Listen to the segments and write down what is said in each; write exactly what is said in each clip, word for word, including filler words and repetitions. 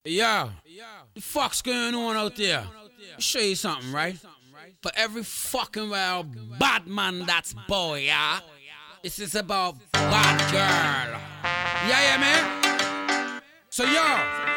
Yeah, the fuck's going on out there? I'll show you something, right? For every fucking well bad man that's boy, yeah? This is about bad girl. Yeah, yeah, man? So, yo,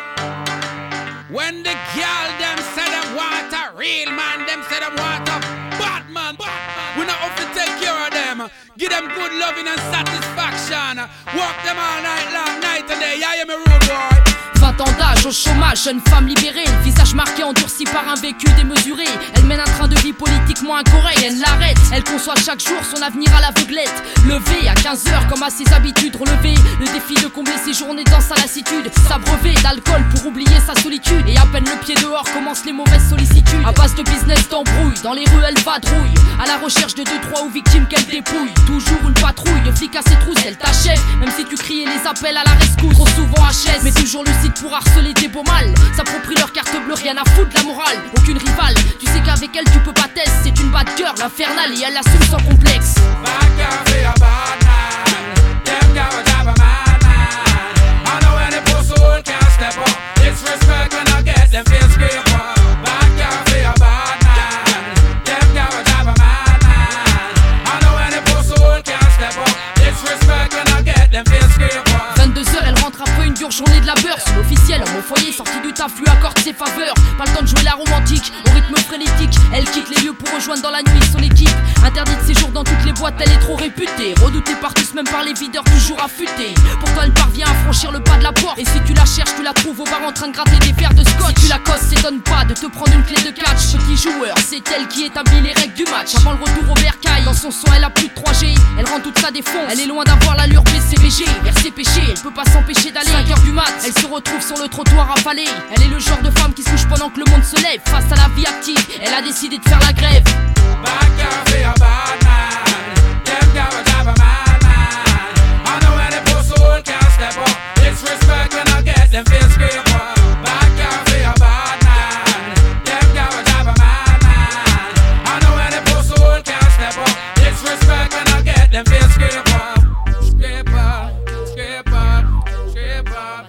when the girl them say them want a real man, them say them want a bad man, we not have to take care of them. Give them good loving and satisfaction. Walk them all night long, night and day. Yeah, yeah, me rude boy. vingt ans d'âge au chômage, jeune femme libérée, le visage marqué endurci par un vécu démesuré. Elle mène un train de vie politiquement incorrect, elle l'arrête, elle conçoit chaque jour son avenir à l'aveuglette. Levée à quinze heures comme à ses habitudes, relever le défi de combler ses journées dans sa lassitude. S'abreuver d'alcool pour oublier sa solitude, et à peine le pied dehors commencent les mauvaises sollicitudes. À base de business d'embrouille, dans les rues elle vadrouille, à la recherche de deux trois ou victimes qu'elle dépouille. Toujours une patrouille de flics à ses trousses, elle t'achève, même si tu criais les appels à la rescousse. Trop souvent H S, mais toujours lucide pour harceler des beaux mâles. S'approprie leur carte bleue, rien à foutre de la morale. Aucune rivale, tu sais qu'avec elle tu peux pas tester. C'est une bad girl infernale et elle l'assume sans complexe. Bad girl be a bad man. Them girl a drive a mad man. I know when the pussy hole can't step up. It's respect when I get them feel scrape up. Bad girl be a bad man. Them girl a drive a mad man. I know when the pussy hole can't step up. It's respect when I get them feel scrape up. vingt-deux heures, elle rentre après une dure journée de labeur. C'est l'officiel, homme au foyer, sorti du taf, lui accorde ses faveurs. Pas le temps de jouer la romantique, au rythme frénétique. Elle quitte les lieux pour rejoindre dans la nuit son équipe. Interdite de séjour dans toutes les boîtes, elle est trop réputée. Redoutée par tous, même par les videurs, toujours affûtée. Pourtant elle parvient à franchir le pas de la porte. Et si tu la cherches, tu la trouves au bar en train de gratter des verres de scotch. Si tu la cosses, s'étonne pas de te prendre une clé de catch. Petit joueur, c'est elle qui établit les règles du match. Avant le retour au bercail, dans son son elle a plus de trois G. Elle rend toute sa défonce, elle est loin d'avoir l'allure B C B G. Vers ses péchés, elle peut pas s'empêcher d'aller. Cinq heures du mat, elle se retrouve sur le trottoir affalée. Elle est le genre de femme qui se couche pendant que le monde se lève. Face à la vie active, elle a décidé de faire la grève. Bad girl be a bad man. Them girl a drive a mad man. I know when the pussy hole can't step up. It's respect when I get them feel scrape up. Bad girl be a bad man. Them girl a drive a mad man. I know when the pussy hole can't step up. It's respect when I get them feel scrape up. Scrape up, scrape up, scrape up.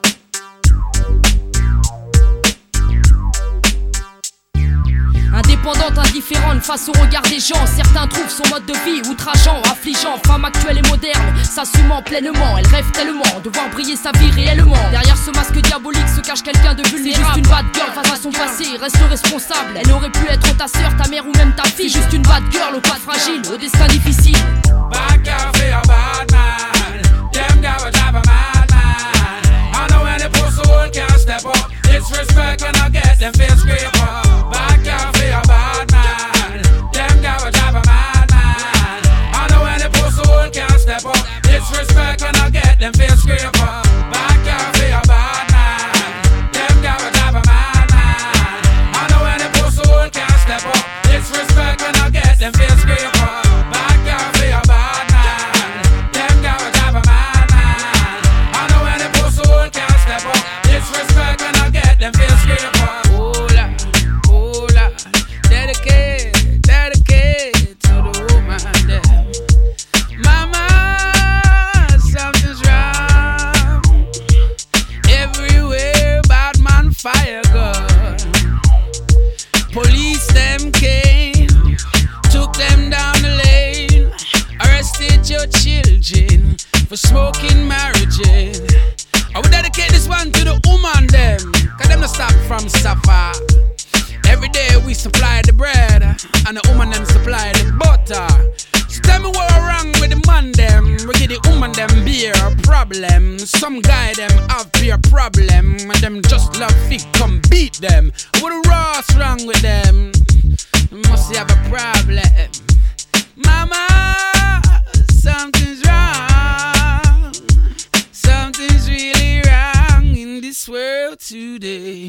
Indépendante, indifférente face au regard des gens. Certains trouvent son mode de vie outrageant, affligeant. Femme actuelle et moderne, s'assumant pleinement. Elle rêve tellement de voir briller sa vie réellement. Derrière ce masque diabolique se cache quelqu'un de vulnérable. C'est juste une bad girl face à son passé, reste responsable. Elle aurait pu être ta sœur, ta mère ou même ta fille. Juste une bad girl au pas fragile, au destin difficile. Bad girl be a bad man. Them girl a drive a mad man. I know when the pussy hole can't step up. It's respect when I get them feel scrape up. Bad girl be a bad man. Them girl a drive a mad man. I know when the pussy hole can't step up. It's respect when I get them feel scrape up. Bad girl be a bad man. Them girl a drive a mad man. I know when the pussy hole can't step up. It's respect when I get them feel scrape up. Bad girl be a bad man. Them girl a drive a mad man. I know when the pussy hole can't step up. It's respect when I get them feel scrape up. Hola, hola, dedicate, dedicate to the woman there. Mama, something's wrong. Everywhere, bad man fire gun. Police them came, took them down the lane, arrested your children for smoking marriages. I would dedicate this one to the woman them, cause them no stop from suffer. Every day we supply the bread, and the woman them supply the butter. So tell me what wrong with the man them. We give the woman them beer problem. Some guy them have beer problem, and them just love fit come beat them. What the what's wrong with them? They must have a problem. Mama, something's wrong. Something's really wrong in this world today.